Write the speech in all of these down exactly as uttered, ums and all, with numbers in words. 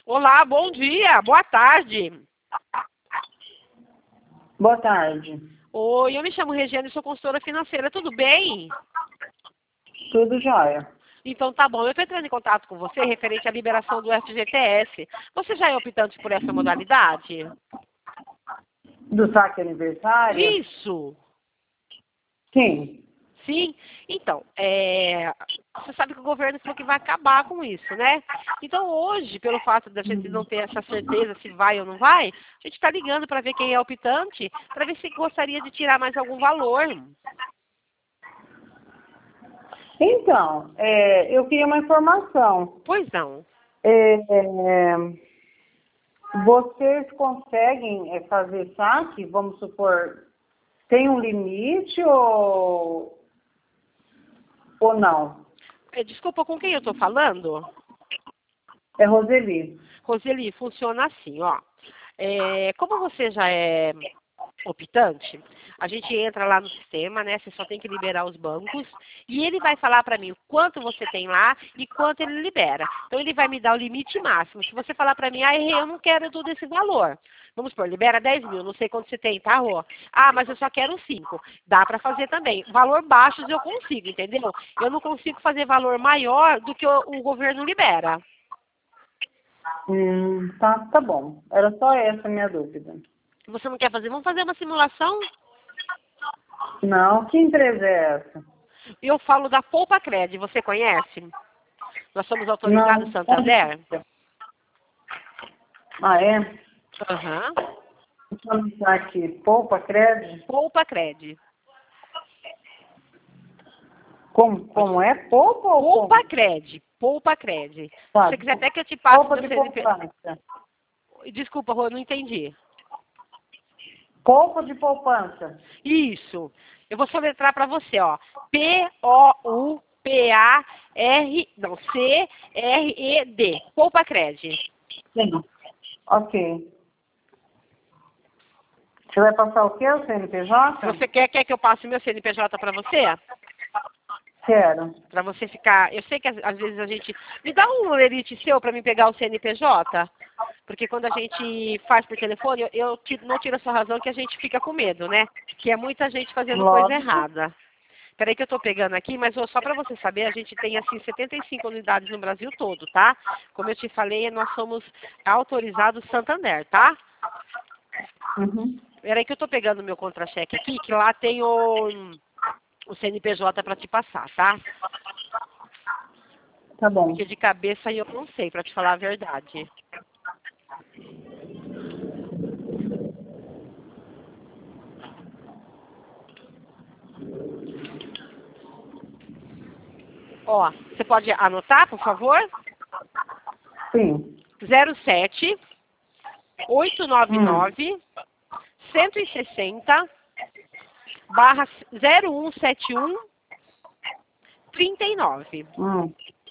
Olá, bom dia, boa tarde. Boa tarde. Oi, eu me chamo Regiane e sou consultora financeira, tudo bem? Tudo jóia. Então tá bom, eu estou entrando em contato com você referente à liberação do F G T S. Você já é optante por essa modalidade? Do saque aniversário? Isso! Sim. Sim? Então, é, você sabe que o governo falou que vai acabar com isso, né? Então hoje, pelo fato da gente não ter essa certeza se vai ou não vai, a gente está ligando para ver quem é optante, para ver se gostaria de tirar mais algum valor. Então, é, eu queria uma informação. Pois não. É, é, vocês conseguem é, fazer saque, vamos supor, tem um limite ou, ou não? É, desculpa, com quem eu estou falando? É Roseli. Roseli, funciona assim, ó. É, como você já é optante, a gente entra lá no sistema, né? Você só tem que liberar os bancos e ele vai falar para mim o quanto você tem lá e quanto ele libera. Então ele vai me dar o limite máximo. Se você falar para mim, ah, eu não quero todo esse valor. Vamos supor, libera dez mil, não sei quanto você tem, tá, Rô? Ah, mas eu só quero cinco. Dá para fazer também. Valor baixos eu consigo, entendeu? Eu não consigo fazer valor maior do que o, o governo libera. Hum, tá, tá bom. Era só essa a minha dúvida. Você não quer fazer? Vamos fazer uma simulação? Não, que empresa é essa? Eu falo da Poupa Cred, você conhece? Nós somos autorizados Não. Santander? Ah, é? Aham. Vamos entrar aqui. Poupa Cred? Poupa Cred. Como, como é? Poupa ou Poupa como? Cred. Poupa Cred. Se Tá. você quiser até que eu te passe Poupa meu de C N P... poupança. Desculpa, Rô, eu não entendi. Poupa de poupança. Isso. Eu vou soletrar para você, ó. P O U P A R... Não, C R E D. Poupa Cred. Sim. Ok. Você vai passar o quê? O C N P J? Você quer, quer que eu passe meu C N P J para você? Quero. Para você ficar... Eu sei que às, às vezes a gente... Me dá um lerite seu para me pegar o C N P J? Porque quando a gente faz por telefone, eu, eu tiro- não tiro a sua razão que a gente fica com medo, né? Que é muita gente fazendo coisa Lógico. errada. Peraí que eu tô pegando aqui, mas ó, só para você saber, a gente tem assim setenta e cinco unidades no Brasil todo, tá? Como eu te falei, nós somos autorizados Santander, tá? Uhum. Peraí que eu tô pegando o meu contra-cheque aqui, que lá tem o, o C N P J para te passar, tá? Tá bom. Porque de cabeça eu não sei, para te falar a verdade. Ó, você pode anotar, por favor? Sim. zero sete oito nove nove cento e sessenta barra zero um sete um trinta e nove. Hum.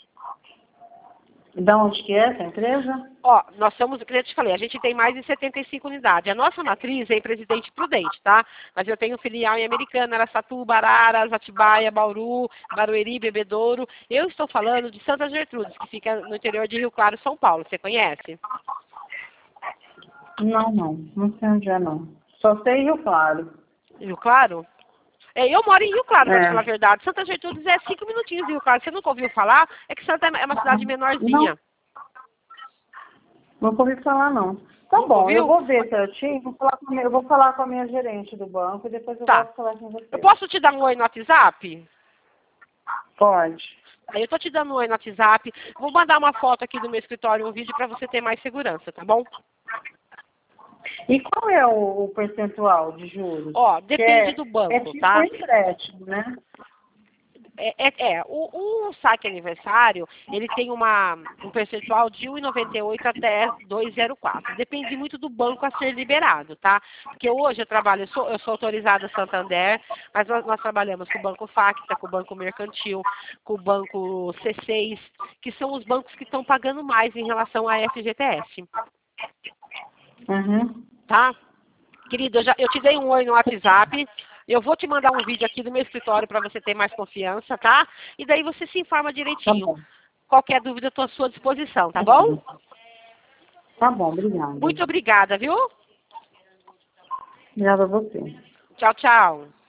Da onde que é essa empresa? Ó, nós somos, como eu te falei, a gente tem mais de setenta e cinco unidades. A nossa matriz é em Presidente Prudente, tá? Mas eu tenho filial em Americana, Araçatuba, Araras, Atibaia, Bauru, Barueri, Bebedouro. Eu estou falando de Santa Gertrudes, que fica no interior de Rio Claro, São Paulo. Você conhece? Não, não. Não sei onde é, não. Só sei Rio Claro. Rio Claro? É, eu moro em Rio Claro, pra te É. falar a verdade. Santa Gertrudes é cinco minutinhos de Rio Claro. Você nunca ouviu falar? É que Santa é uma cidade menorzinha. Não, nunca ouvi falar, não. Tá Nunca bom, ouviu? eu vou ver certinho. Vou falar com a minha- eu vou falar com a minha gerente do banco e depois eu Tá. volto falar com você. Eu posso te dar um oi no WhatsApp? Pode. Aí eu tô te dando um oi no WhatsApp. Vou mandar uma foto aqui do meu escritório, um vídeo pra você ter mais segurança, tá bom? E qual é o, o percentual de juros? Ó, depende é, do banco, é tipo tá? um empréstimo, né? É, é, é. O, o saque aniversário, ele tem uma, um percentual de um vírgula noventa e oito até dois vírgula zero quatro. Depende muito do banco a ser liberado, tá? Porque hoje eu trabalho, eu sou, eu sou autorizada Santander, mas nós, nós trabalhamos com o Banco Facta, com o Banco Mercantil, com o Banco C seis, que são os bancos que estão pagando mais em relação à F G T S, Uhum. tá? Querido, eu, já, eu te dei um oi no WhatsApp. Eu vou te mandar um vídeo aqui do meu escritório para você ter mais confiança, tá? E daí você se informa Tá direitinho. bom. Qualquer dúvida, eu estou à sua disposição, tá bom? Tá bom, obrigada. Muito obrigada, viu? Obrigada a você. Tchau, tchau.